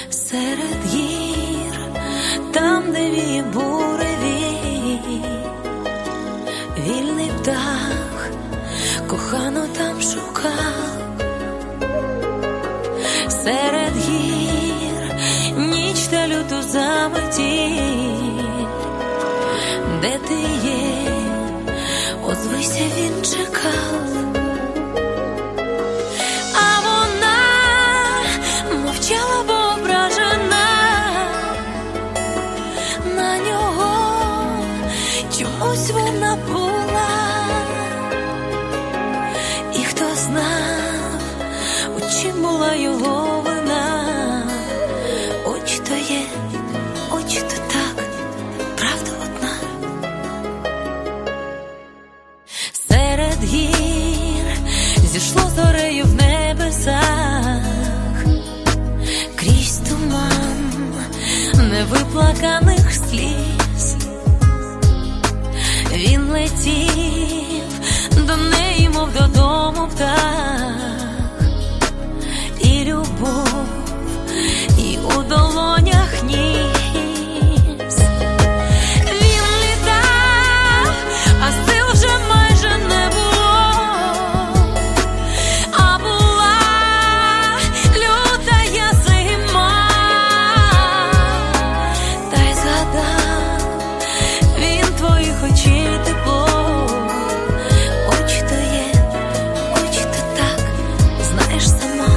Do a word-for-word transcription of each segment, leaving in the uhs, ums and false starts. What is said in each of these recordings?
серед гір, там, де віє буревій, вільний птах кохану там шукав. Серед гір ніч та люту заметіль, де ти є, озвися, він чекав. А вона мовчала, бо ображена на нього, чомусь вона була. І хто знав, у чим була його вина, очі то є, очі то так, правда одна. Серед гір зійшло зорею в небесах, крізь туман невиплаканих сліз. Він летів до неї, мов додому птах, і любов, і у долонях ніс. Він літав, а сил вже майже не було, а була лютая зима. Та й згадав він твоїх очей тепло. Очі то є, очі то так, знаєш сама.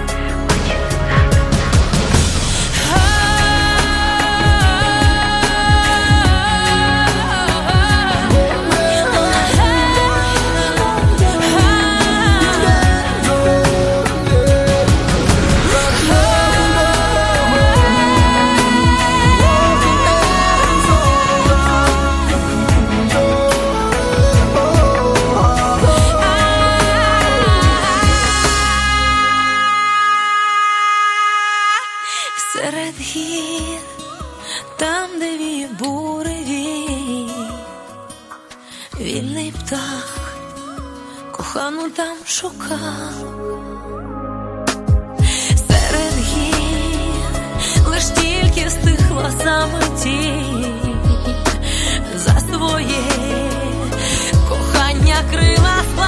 Серед гір, там, де віє буревій, вільний птах кохану там шукав. Серед гір лиш тільки стихла заметіль, за своє кохання крила склав.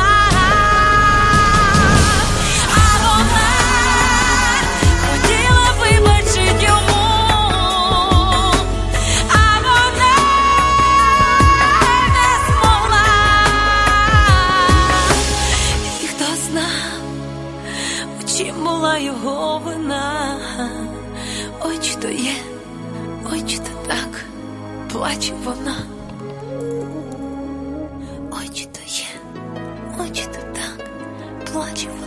Чим була його вина, очі то є, очі то так, плаче вона. Очі то є, очі то так, плаче вона.